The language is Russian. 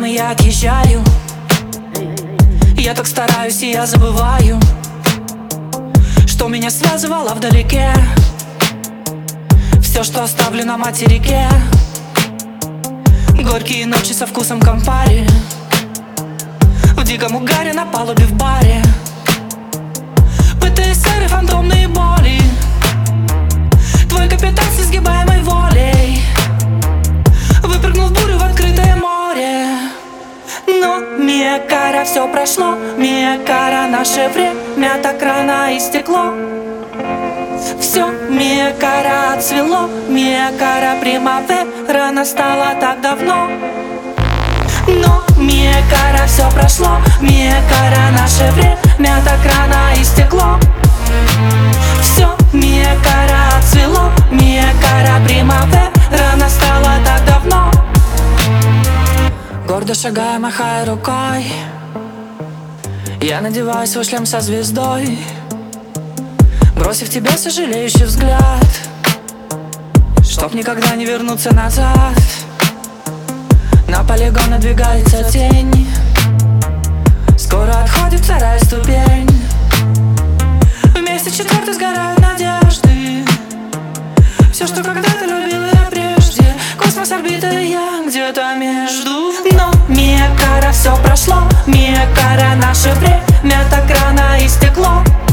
и я отъезжаю. Я так стараюсь, и я забываю, что меня связывало вдалеке. Все, что оставлю на материке. Горькие ночи со вкусом кампари, в диком угаре на палубе в баре. ПТСР и фантомные боли. Твой капитан с несгибаемой волей выпрыгнул в бурю в открытое море. Но, мия кара, все прошло. Мия кара, наше время так рано истекло. Все, мия кара, отцвело. Мия кара, примавера настала так давно. Но, мия кара, все прошло. Мия кара, наше время так рано истекло. Все, мия кара, отцвело. Мия кара, примавера настала так давно. Гордо шагая, махая рукой, я надеваю свой шлем со звездой, бросив тебе сожалеющий взгляд, чтоб никогда не вернуться назад. На полигон надвигается тень, скоро отходит вторая ступень. Вместе четвертой сгорают надежды. Все, что когда-то любила я прежде. Космос, орбита и я где-то между. Но, мия кара, все прошло. Мия кара, наше время так рано истекло.